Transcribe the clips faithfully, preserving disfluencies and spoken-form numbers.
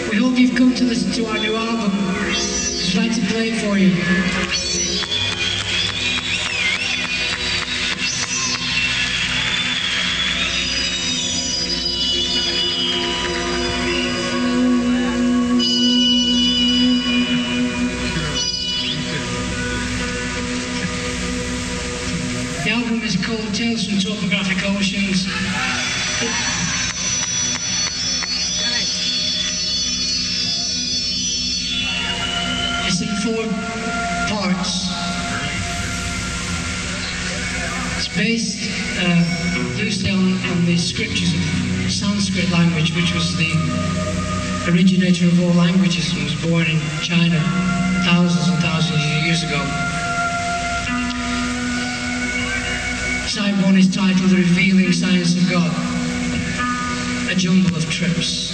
We hope you've come to listen to our new album. Just like to play it for you. The album is called Tales from Topographic Oceans. It's in four parts. It's based uh, loosely on, on the scriptures of Sanskrit language, which was the originator of all languages and was born in China thousands and thousands of years ago. Side one is titled The Revealing Science of God, a jumble of trips.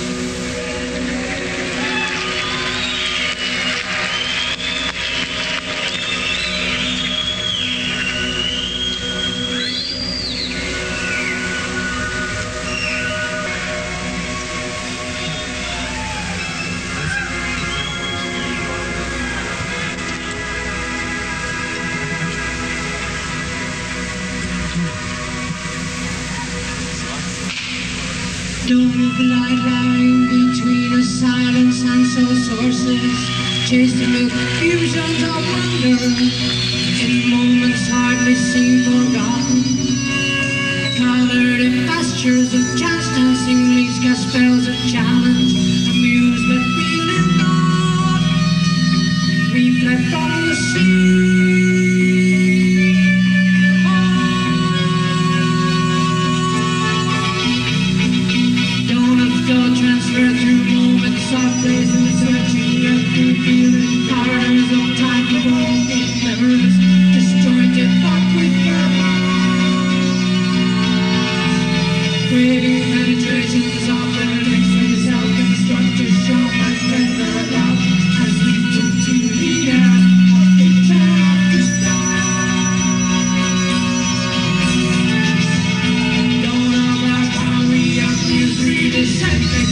Don't move the light line between a silence and soul sources, chasing the fusions of wonder in moments hardly seen forgotten. Colored in pastures of chance dancing, leaves cast spells of challenge, amused but feeling not. Reflect on the sea. Transfer through moments of days and searching every feeling. Corridors of time to walk in memories, disjointed but with purpose. Creating penetrations of the links from the self-constructed show my feather love as we continue the air of eternal despair. Don't know about how we are fused, redescending.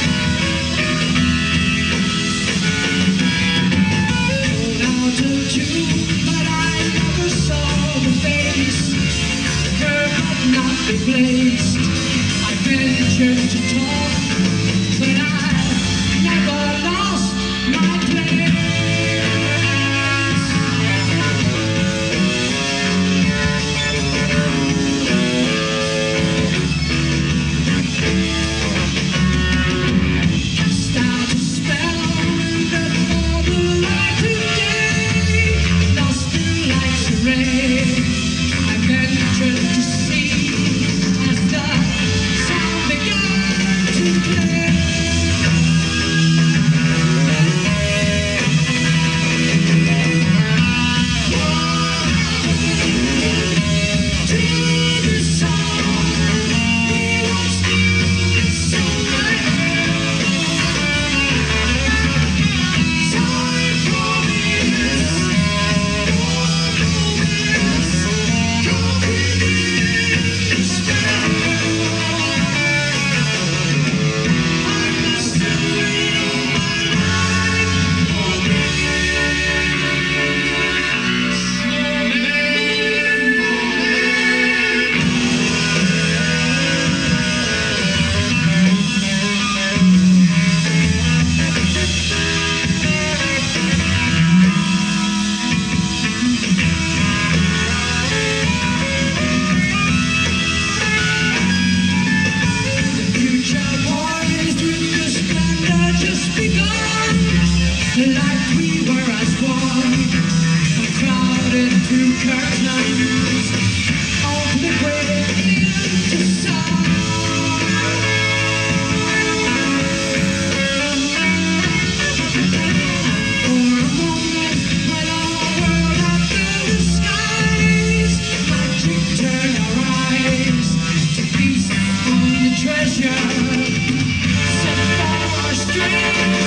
To from crowded through curtains, open the way to sound. For a moment, when all whirled up through the skies, magic turned our eyes to feast on the treasure set for our strange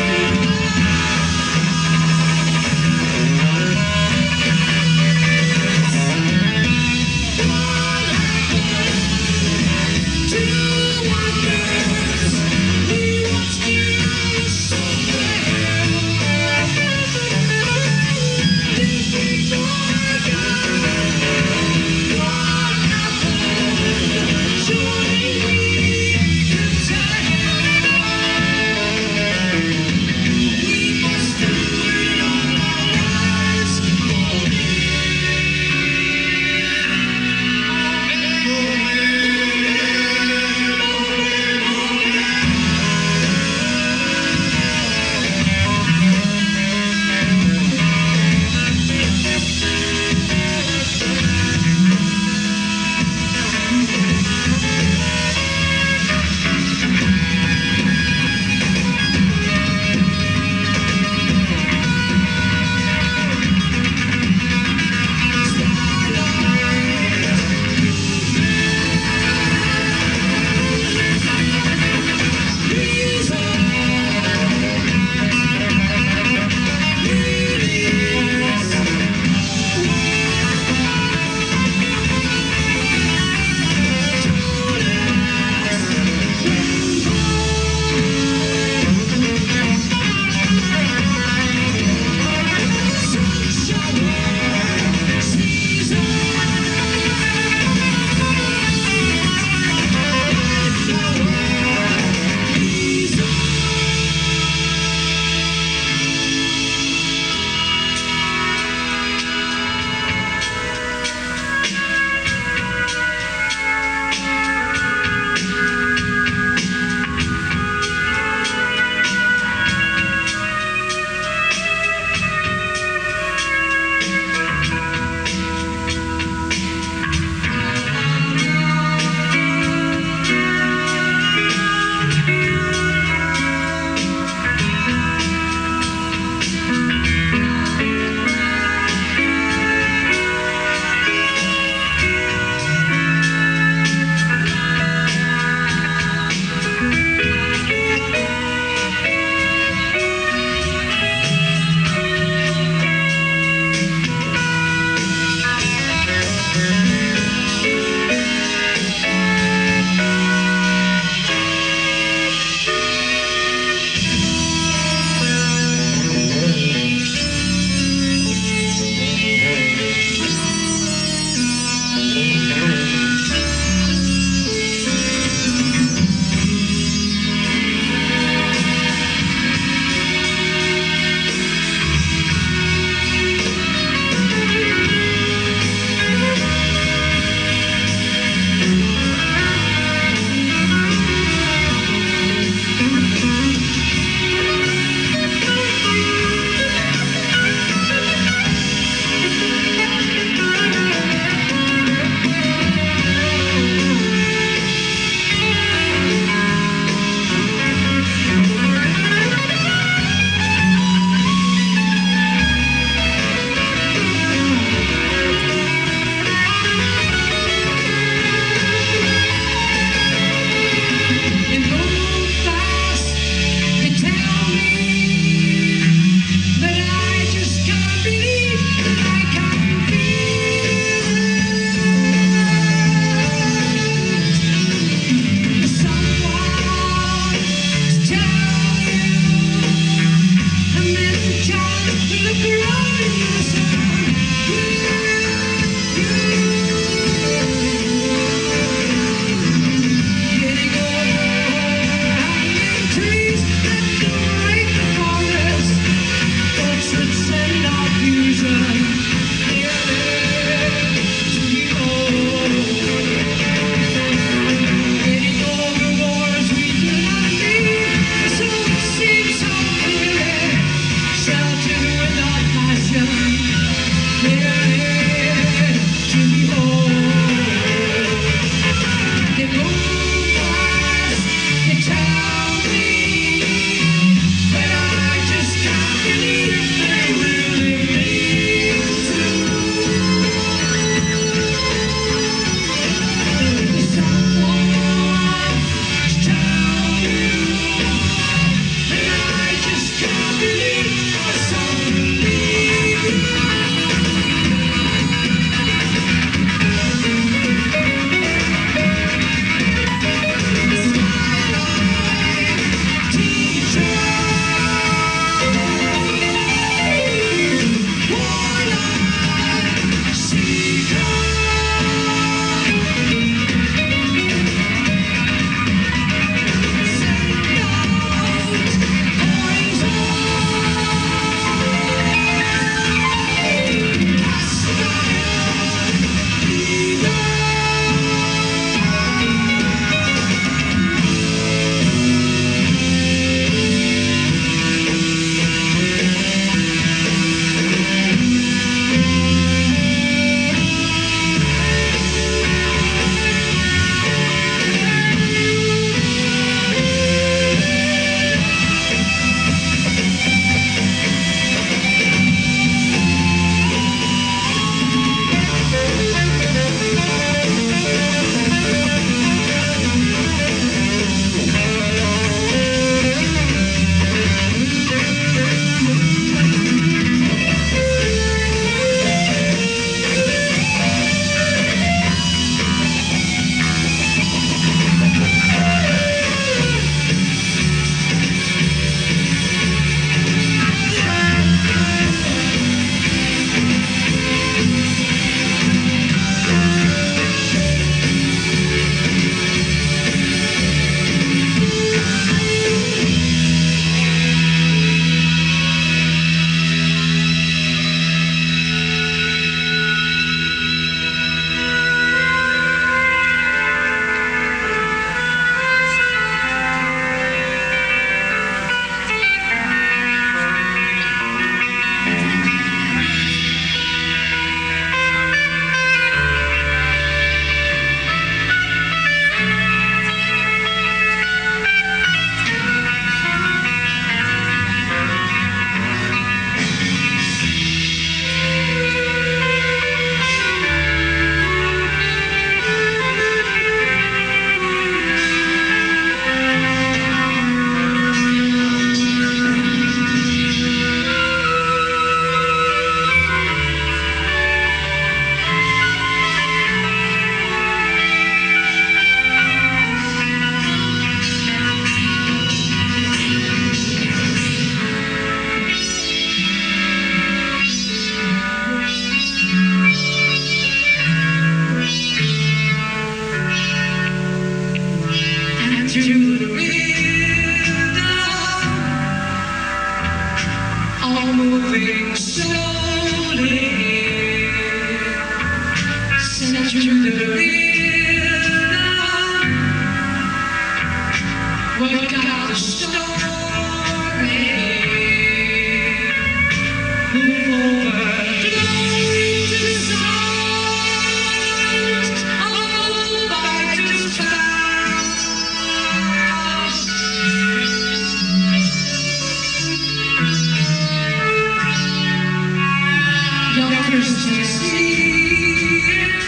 just to see it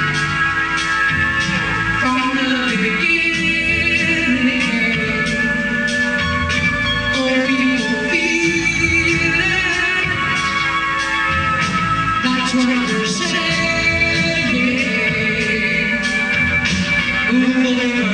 from the beginning. Oh, people feel it. That's what they're saying. Ooh,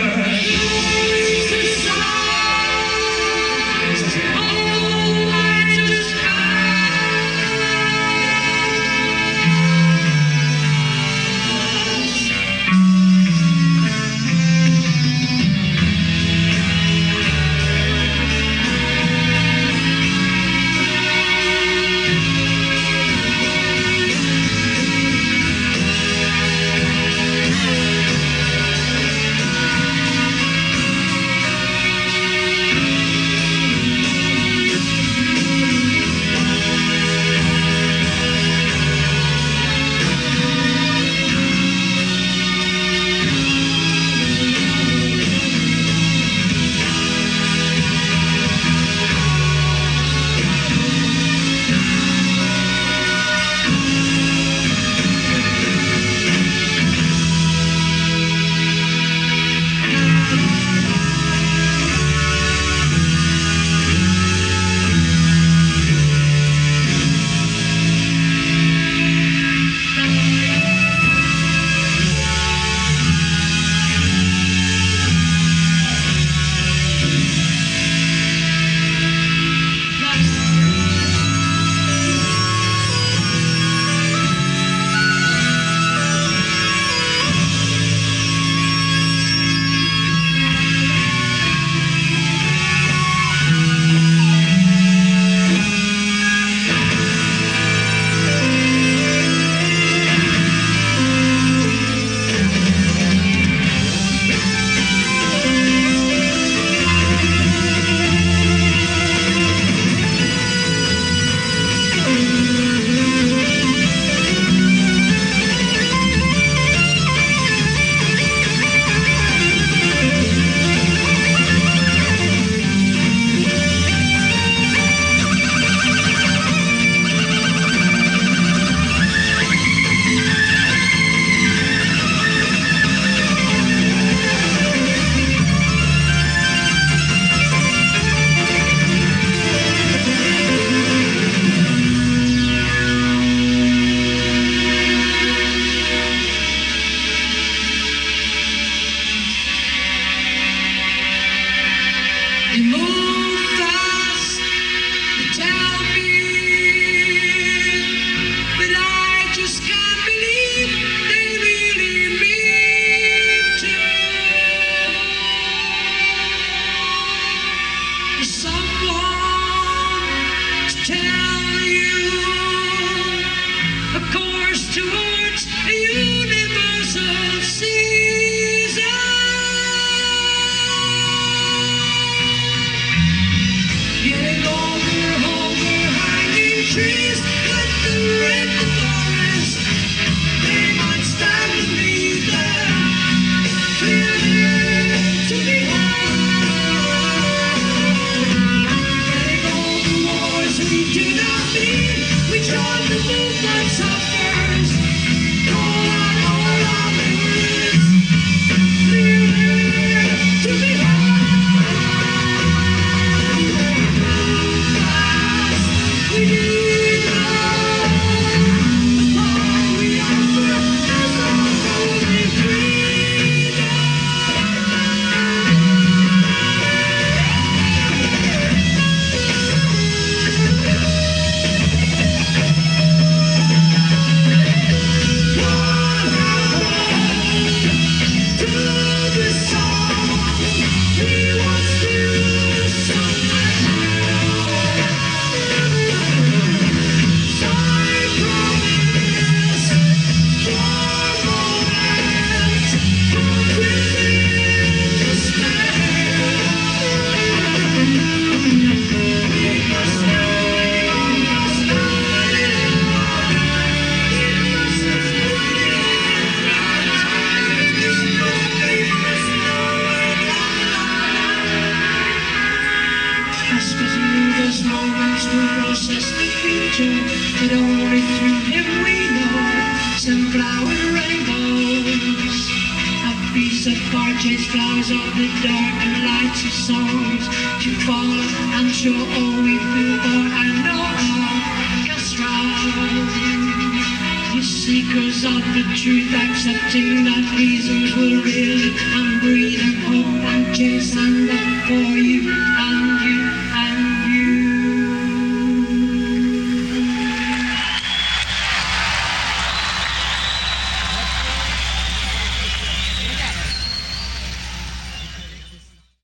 they move fast, they tell me, but I just can't believe they really mean to. There's someone to tell you, a course towards a universal season. Getting older, older, hanging trees with the red forest. They might stand to be there, clearly to be heard. Getting older, wars we do not need. We join the movement suffers. All our, all our memories, clearly to be heard. We need love. All we offer is our only freedom. chase flowers of the dark and lights of songs to fall and show all we feel for. I know orchestra, you seekers of the truth, accepting that reasons will really